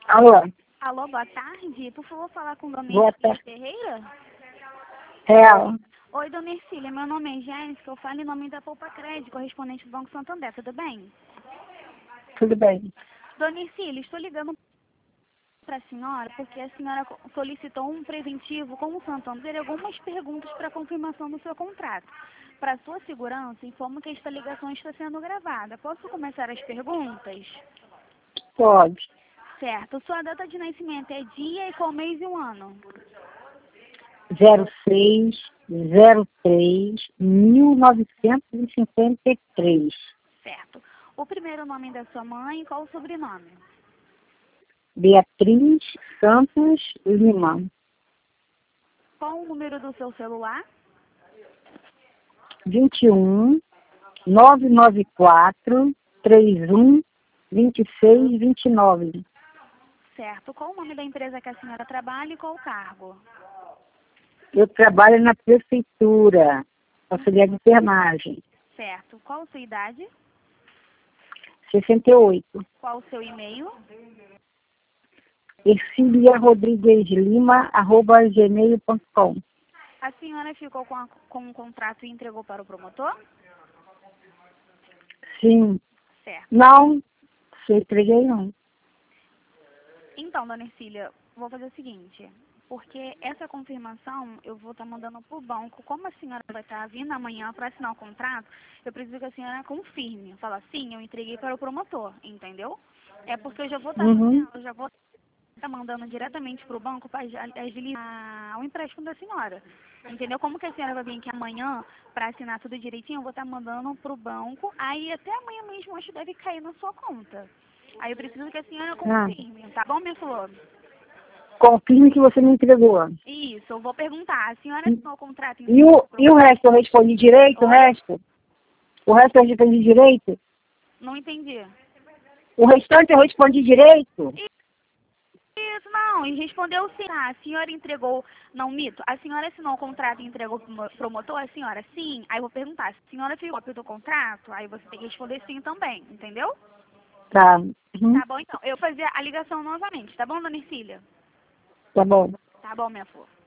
Alô? Alô, boa tarde. Por favor, falar com Dona Boa Ercília tarde. Ferreira? Real. Oi, Dona Ercília. Meu nome é Jéssica. Eu falo em nome da Poupa Crédito, correspondente do Banco Santander. Tudo bem? Tudo bem. Dona Ercília, estou ligando para a senhora porque a senhora solicitou um preventivo com o Santander e algumas perguntas para confirmação do seu contrato. Para sua segurança, informo que esta ligação está sendo gravada. Posso começar as perguntas? Pode. Certo. Sua data de nascimento é dia e qual mês e o ano? 0603-1953. Certo. O primeiro nome da sua mãe e qual o sobrenome? Beatriz Santos Lima. Qual o número do seu celular? 21 994 31 26 29. Certo. Qual o nome da empresa que a senhora trabalha e qual o cargo? Eu trabalho na prefeitura, auxiliar de enfermagem. Certo. Qual a sua idade? 68. Qual o seu e-mail? erciliarodrigueslima@gmail.com. A senhora ficou com um contrato e entregou para o promotor? Sim. Certo. Não, se entreguei não. Então, dona Ercília, vou fazer o seguinte, porque essa confirmação eu vou estar mandando para o banco. Como a senhora vai estar vindo amanhã para assinar o contrato, eu preciso que a senhora confirme. Fala, sim, eu entreguei para o promotor, entendeu? É porque eu já vou estar fazendo, eu já vou estar mandando diretamente para o banco para agilizar o empréstimo da senhora. Entendeu? Como que a senhora vai vir aqui amanhã para assinar tudo direitinho, eu vou estar mandando para o banco, aí até amanhã mesmo acho que deve cair na sua conta. Aí eu preciso que a senhora confirme, tá bom, minha flor? Confirme que você me entregou. Isso, eu vou perguntar. A senhora assinou o contrato em... E o resto eu respondi direito? O Oi? resto? O resto eu respondi direito? Não entendi. O restante eu respondi direito? Isso, não, e respondeu sim. Ah, a senhora entregou, não, mito, a senhora assinou o contrato e entregou pro promotor? A senhora, sim. Aí eu vou perguntar, se a senhora fez cópia do contrato? Aí você tem que responder sim também, entendeu? Tá. Tá bom, então. Eu vou fazer a ligação novamente, tá bom, dona Ercília? Tá bom. Tá bom, minha flor.